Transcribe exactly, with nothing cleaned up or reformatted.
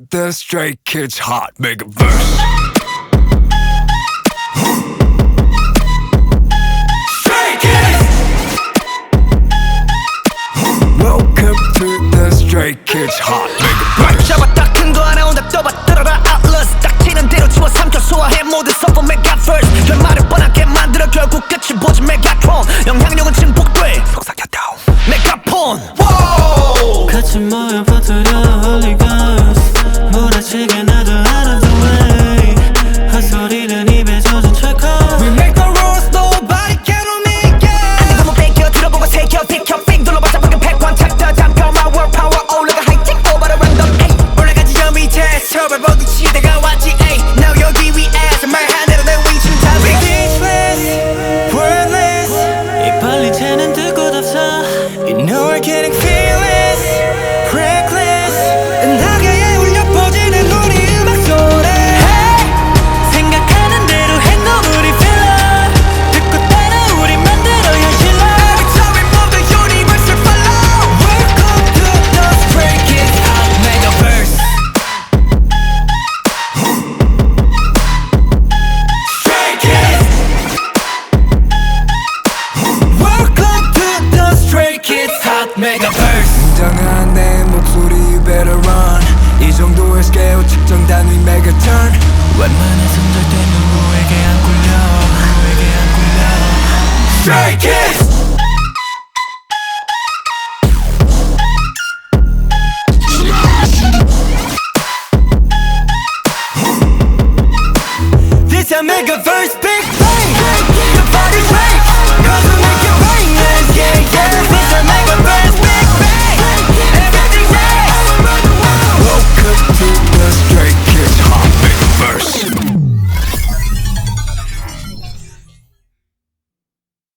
the Stray Kids Hot Megaverse. Stray Kids! Welcome to the Stray Kids Hot Megaverse. 잡았다 큰 거 하나 온다 떠봐 들어라 Atlas 딱 치는 대로 치워 삼켜 소화해 모두 서버 Megaverse. 결말을 뻔하게 만들어 결국 끝을 보지 Megatron. 영향력은 증폭돼 속삭였다 메가폰. 같이 모여 퍼뜨려 Holy Ghost 몰아치게 나도 out of the way. 헛소리는 입에 젖은 철컥. We make the rules nobody can make it. 안돼 한번 뺏겨 들어보고 새겨 비켜 빙 둘러봤자 방금 백관 챕터 잠겨 my world power 올라가 하이팅 over the random ay. 올라가지 저 밑에 서버 보기 시대가 왔지 ay. Now 여기 위에서 말한 대로 내 위치는 다 speechless wordless. 이 빨리 새는 듯 없어. You know we're getting fearless reckless. 은하계에 울려 퍼지는 우리 음악 소리. Hey! 생각하는 대로 행동 우리 filler. 듣고 따라 우리 만들어 현실로. Every time we move the universe will follow. Welcome to the Stray Kids Hot Megaverse. Stray Kids. Welcome to the Stray Kids Hot Megaverse. 굉장한 내 목소리 you better run. 이 정도의 스케일 측정 단위 메가턴. 웬만해선 절대 누구에게 안 굴려. 누구에게 안 굴려. Stray Kids! This a Megaverse big